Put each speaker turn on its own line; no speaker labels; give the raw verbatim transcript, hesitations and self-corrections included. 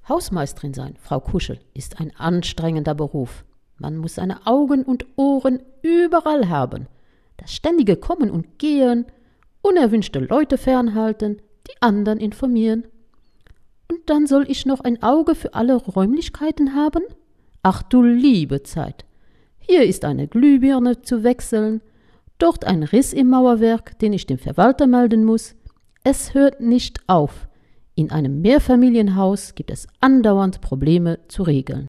Hausmeisterin sein, Frau Kuschel, ist ein anstrengender Beruf. Man muss seine Augen und Ohren überall haben. Das ständige Kommen und Gehen, unerwünschte Leute fernhalten, die anderen informieren. Und dann soll ich noch ein Auge für alle Räumlichkeiten haben? Ach du liebe Zeit! Hier ist eine Glühbirne zu wechseln, dort ein Riss im Mauerwerk, den ich dem Verwalter melden muss. Es hört nicht auf. In einem Mehrfamilienhaus gibt es andauernd Probleme zu regeln.